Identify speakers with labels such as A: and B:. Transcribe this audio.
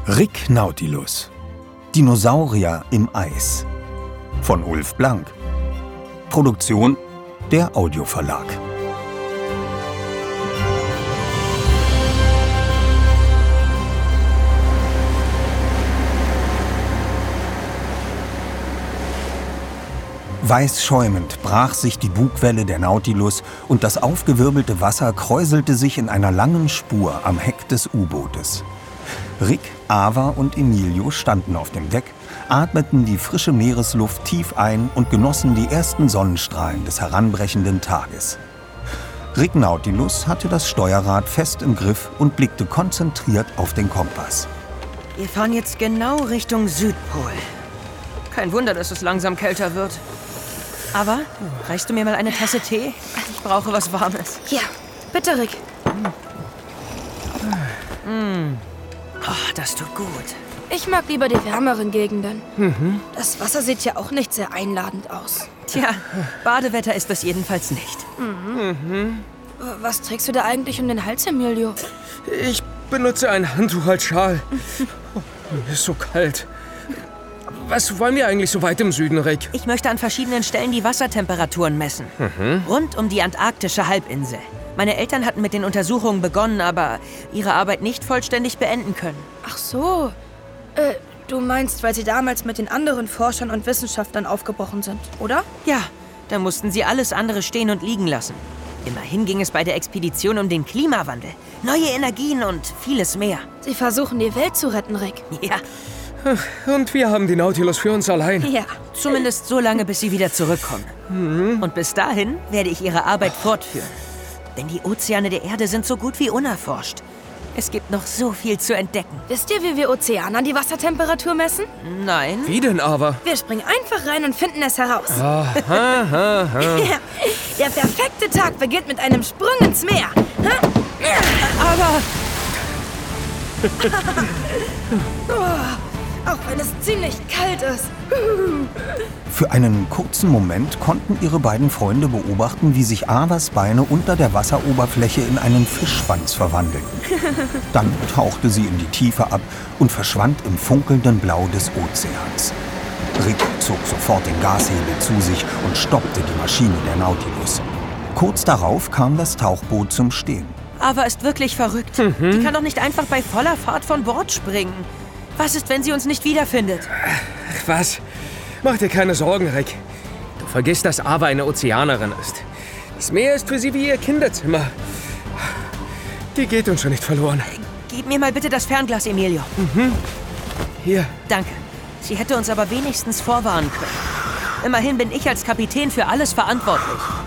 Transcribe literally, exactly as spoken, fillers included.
A: Rick Nautilus. Dinosaurier im Eis. Von Ulf Blank. Produktion der Audioverlag. Weiß schäumend brach sich die Bugwelle der Nautilus und das aufgewirbelte Wasser kräuselte sich in einer langen Spur am Heck des U-Bootes. Rick, Ava und Emilio standen auf dem Deck, atmeten die frische Meeresluft tief ein und genossen die ersten Sonnenstrahlen des heranbrechenden Tages. Rick Nautilus hatte das Steuerrad fest im Griff und blickte konzentriert auf den Kompass.
B: Wir fahren jetzt genau Richtung Südpol. Kein Wunder, dass es langsam kälter wird. Aber, reichst du mir mal eine Tasse Tee? Ich brauche was Warmes.
C: Ja, bitte, Rick.
B: Mm. Oh, das tut gut.
C: Ich mag lieber die wärmeren Gegenden. Mhm. Das Wasser sieht ja auch nicht sehr einladend aus.
B: Tja, Badewetter ist das jedenfalls nicht.
C: Mhm. Mhm. Was trägst du da eigentlich um den Hals, Emilio?
D: Ich benutze ein Handtuch als Schal. Oh, mir ist so kalt. Was wollen wir eigentlich so weit im Süden, Rick?
B: Ich möchte an verschiedenen Stellen die Wassertemperaturen messen. Mhm. Rund um die antarktische Halbinsel. Meine Eltern hatten mit den Untersuchungen begonnen, aber ihre Arbeit nicht vollständig beenden können.
C: Ach so. Äh, du meinst, weil sie damals mit den anderen Forschern und Wissenschaftlern aufgebrochen sind, oder?
B: Ja, da mussten sie alles andere stehen und liegen lassen. Immerhin ging es bei der Expedition um den Klimawandel, neue Energien und vieles mehr.
C: Sie versuchen, die Welt zu retten, Rick.
B: Ja.
D: Und wir haben die Nautilus für uns allein.
B: Ja. Zumindest so lange, bis sie wieder zurückkommen. Mhm. Und bis dahin werde ich ihre Arbeit fortführen. Denn die Ozeane der Erde sind so gut wie unerforscht. Es gibt noch so viel zu entdecken.
C: Wisst ihr, wie wir Ozeanern die Wassertemperatur messen?
B: Nein.
D: Wie denn aber?
C: Wir springen einfach rein und finden es heraus.
D: Ah, ha, ha, ha.
C: Ja, der perfekte Tag beginnt mit einem Sprung ins Meer. Ha?
B: Aber...
C: oh, auch wenn es ziemlich kalt ist.
A: Für einen kurzen Moment konnten ihre beiden Freunde beobachten, wie sich Avas Beine unter der Wasseroberfläche in einen Fischschwanz verwandelten. Dann tauchte sie in die Tiefe ab und verschwand im funkelnden Blau des Ozeans. Rick zog sofort den Gashebel zu sich und stoppte die Maschine der Nautilus. Kurz darauf kam das Tauchboot zum Stehen.
B: Ava ist wirklich verrückt. Mhm. Die kann doch nicht einfach bei voller Fahrt von Bord springen. Was ist, wenn sie uns nicht wiederfindet?
D: Ach, was? Mach dir keine Sorgen, Rick. Du vergisst, dass Ava eine Ozeanerin ist. Das Meer ist für sie wie ihr Kinderzimmer. Die geht uns schon nicht verloren.
B: Gib mir mal bitte das Fernglas, Emilio.
D: Mhm. Hier.
B: Danke. Sie hätte uns aber wenigstens vorwarnen können. Immerhin bin ich als Kapitän für alles verantwortlich.